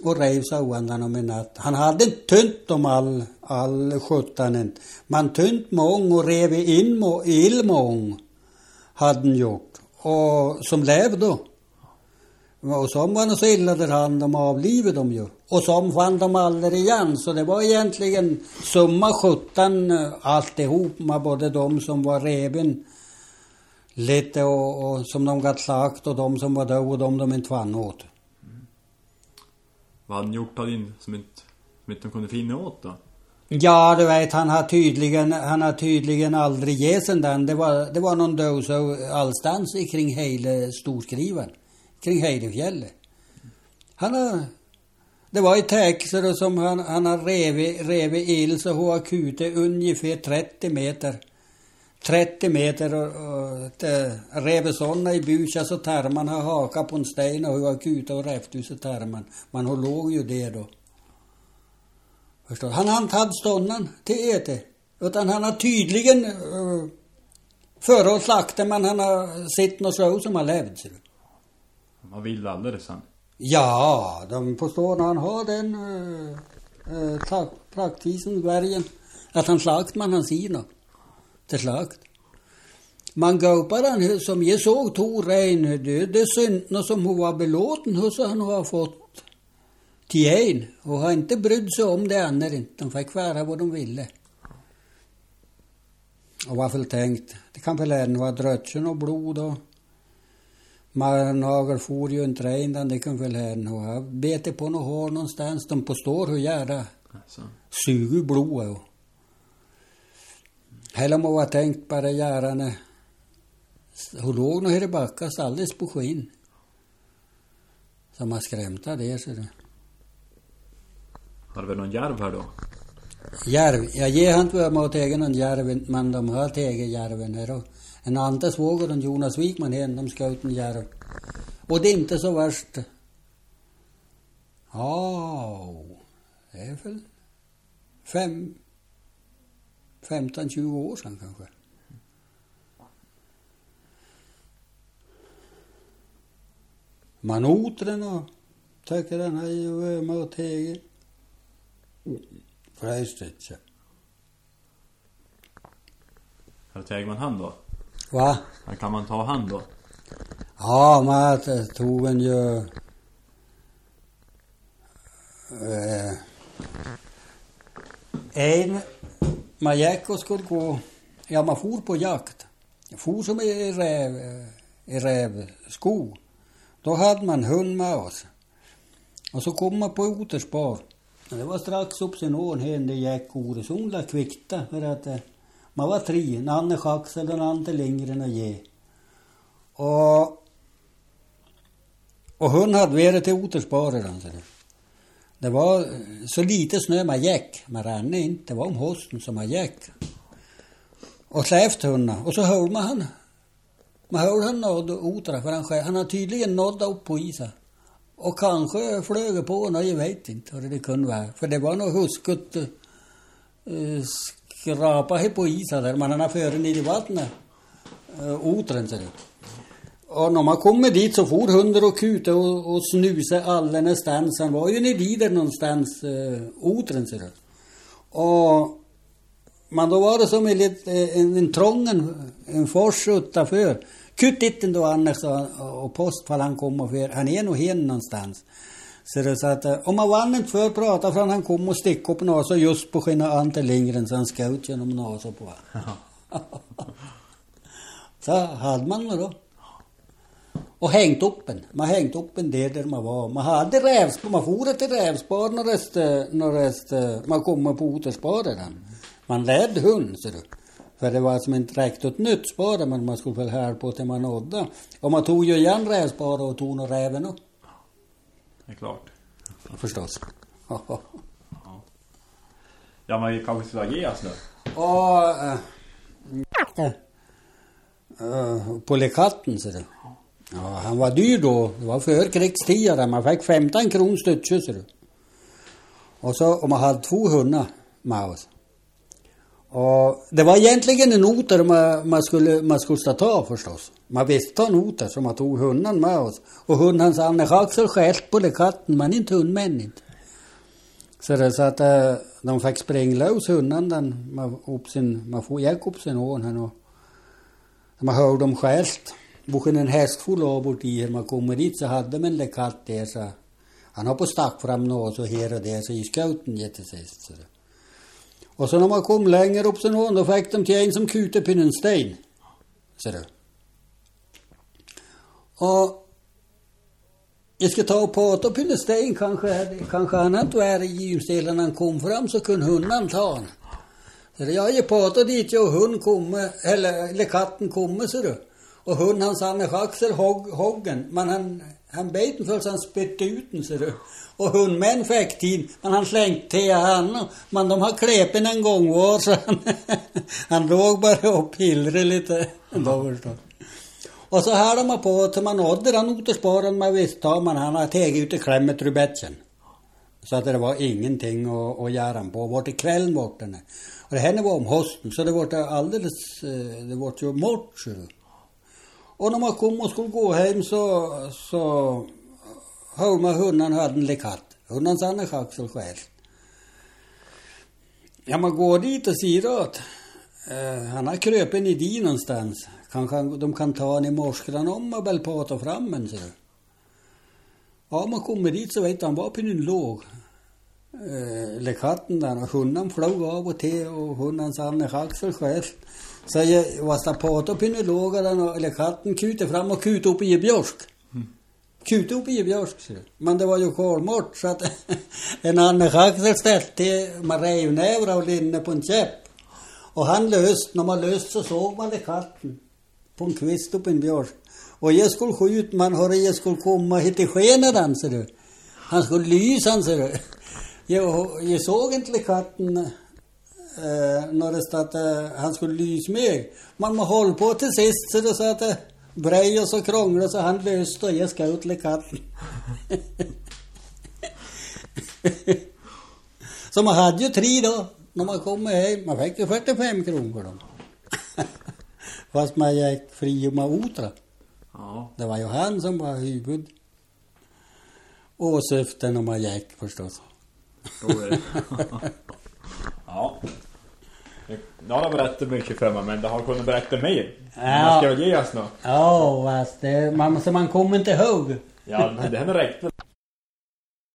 och rev sauandan om en natt. Han hade inte tynt om all skjuttanen. Man tynt mång och rev in illmång hade han gjort. Och som levde då. Och som var så illa där han de avlivade dem ju. Och som fann de aldrig igen. Så det var egentligen summa 17 alltihop med både de som var reven lite och som de gatt sagt och de som var död och de inte fann åt. Vad hade han gjort av din som inte kunde finna åt då? Ja, du vet, han har tydligen aldrig gesen den. Det var någon död så allstans kring hela Storskrivan. Kring Heidefjället. Det var i täxer som han har revit ill så hon har kutit ungefär 30 meter. 30 meter och revet sådana i busas och tarman har hakat på en sten och hon har kutit och rävt ut tarman. Man har låg ju det då. Förstår. Han har inte haft ståndan till äte. Utan han har tydligen före och slakta men han har sett något så som har levt. Man vill alldeles han. Ja, de förstår när han har den praktisen värjen. Att han slakt man han ser något. Till slakt. Man gopar han som jag såg tog rein. Det synd som hon var belåten så han har fått till en. Och har inte brydd sig om det andra inte. De fick vara vad de ville. Och varför tänkt. Det kan väl även vara drötsen och blod och Marnager får ju inte rein, det kan väl här nu. Bete på något hår någonstans. De påstår hur gärna suger blod. Hela må ha tänkt bara gärna. Hon låg nog här i backas alldeles på skinn. Som har skrämt det så det. Har du väl någon järv här då? Järv? Jag ger han inte med att äga någon järv, men de har äga järven här och en annan svåger och Jonas Wikman här, de ska ut en järv. Och det är inte så värst. Det är väl 15-20 år sedan kanske. Man åter den och tycker den här ju med att äga. Förresten. Här täger man hand då? Va? Här kan man ta hand då? Ja, man tog en ju man gick och skulle gå, ja man for på jakt. For som i rävskog. Då hade man hund med oss. Och så kom man på oterspar. Det var strax upp sin ån hände gick ordet. Så hon la kvikta för att man var 3. En annan schaxel och en annan längre än att ge. Och hon hade varit till otersparer. Det var så lite snö man gick. Man rann inte. Det var om hösten som man gick. Och släft hundarna. Och så höll man höll han nådd otra. För han har tydligen nådd upp på isen. Och kanske flög på honom, jag vet inte vad det kunde vara. För det var nog husket skrapa här på isen där. Man har före ner i vattnet. Otren ser det. Och när man kommer dit så får hundar och kuta och snusa alla någonstans. Han var ju nere där någonstans otren ser det. Men då var det som en trång, en fors utanför. Kutt inte då annars och postfall han kom och för. Han är nog hen någonstans. Så det så att om man vann inte för att prata från han kom och stick upp nasa just på skina ante längre så han ska ut genom nasa på. Så hade man då. Och hängt upp en. Man hängt upp en där man var. Man hade rävspår. Man for till rävspår när man kommer på otersparen. Man ledde hund så det. För det var som inte räckt ett nytt spår men man skulle väl här på till man nådde. Och man tog ju igen rävspår och tog några räven upp. Det är klart. Förstås. Ja, man kanske skulle ge oss nu. Och på lekatten så det. Ja, han var dyr då. Det var för krigstida. Man fick 15 kronor stycke så det. Och man hade 2 hundar med oss. Och det var egentligen en oter man skulle ta förstås. Man visste ta en oter som man tog hunden med oss. Och hundens Anne Axel skällt på katten, men inte hundmän inte. Så det så att de fick springa lös hunden man får gick upp sin ån och man hörde dem skällt. Boken en häst full av bort i man kommer dit så hade man en katt där så han har på stack fram nå så här och där så i skauten jättesist så. Och så när man kom längre upp sin ån då fick de till en som kutade på en sten. Så det. Och jag ska ta och prata på en sten kanske han inte var i ljusdelen när han kom fram så kunde hunden ta han. Så det, jag pratade dit och hund kommer eller katten kommer så det. Och hund hans Anne Axel hoggen men han bet den för så han spytte ut den så det. Och hundmän fick tid men han slängde till han men de har kläpen en gång var så han låg bara och pillrade lite då förstås. Och så här de på till man nådde den otersparen man visste man han har tagit ut i klämmet rubetchen. Så att det var ingenting att göra på vart i kvällen bort den. Och det här var om hösten så det var alldeles det var ju mörkt så. Och när man kom och skulle gå hem så hörde man hunden hade en katt. Hundens Anne Axel själv. Ja, man går dit och säger att han har kröpen i din någonstans. Kanske de kan ta han i morskran om och väl prata fram en så. Ja, man kommer dit så vet han var på en låg. Katten där och hunden flög av och till och hundens Anne Axel själv. Så jag var så prata på en låg och katten kutade fram och kutade upp i björk. Kutade upp i björk så. Men det var ju kolmort så att en Anne Axel ställde man rev nävra och linne på en käpp. Och han när man löst så såg man katten på en kvist upp i en björk. Och jag skulle skjuta man hörde jag skulle komma hit i skenen den så du. Han skulle lysa han så du. Jag såg inte katten när det stod att han skulle lysa mig. Man må hålla på till sist så det så att det brej och så krånglade så han löste och jag ska ut till katten. Så man hade ju 3 då när man kom hem. Man fick ju 45 kronor då. Fast man gick fri och man otra. Ja. Det var ju han som var huvud. Och syften om man gick förstås. Ja. Det har berättat mycket för mig men det har kunnat berätta mer. Ja. Man ska väl ge oss nå. Ja, fast man kommer inte ihåg. Ja, men det här räckte.